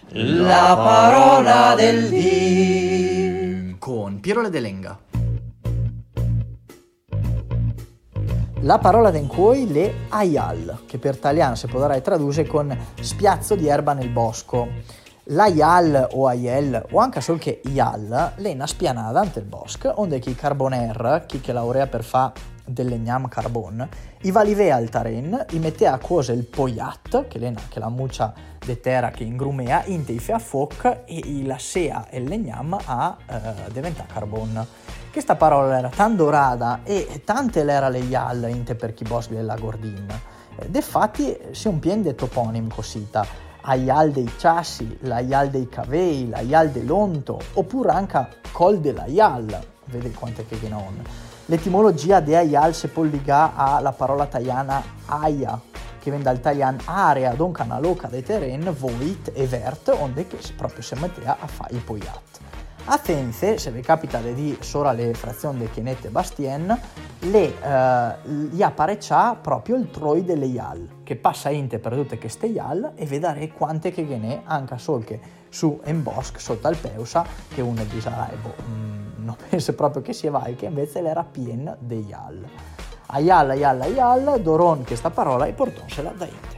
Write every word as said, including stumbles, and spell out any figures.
La parola del dì con Piero Ledelenga. La parola d'encuoi le aial, che per italiano si potrà tradurre con spiazzo di erba nel bosco. L'aial o aiel, o anche solo che ial, è una spianata ante il bosco, onde chi carboner, chi che laurea per fa del legnam carbon, i valivea al taren, i mettea a cuose il poiat, che è che la muccia de terra che ingrumea, inte i fe a foc e i lassea il legnam a eh, diventa carbon. Questa parola era tan dorata e tante l'era le ial inte per chi boschi della Gordin. Defatti si un pien de toponim cosita, aial dei ciassi, l'aial dei cavei, l'aial de lonto, oppure anche col dell'aial, vede quante che non. L'etimologia de aial si può legare alla parola italiana aia, che viene dal italiano area, donca una loca dei terreni, voit e vert, onde che proprio si mettea a fare il poiat. A Tenze, se vi capita di dire solo le frazioni di Chienette e Bastien, le, eh, gli appareccia proprio il troi delle ial, che passa inte per tutte queste ial e vedere quante che ne anche solo che su in bosco, sotto al peusa, che uno dice, ah, boh, mm, non penso proprio che sia vai, che invece l'era piena di ial. Aial, aial, aial, doron questa parola e portonsela da inte.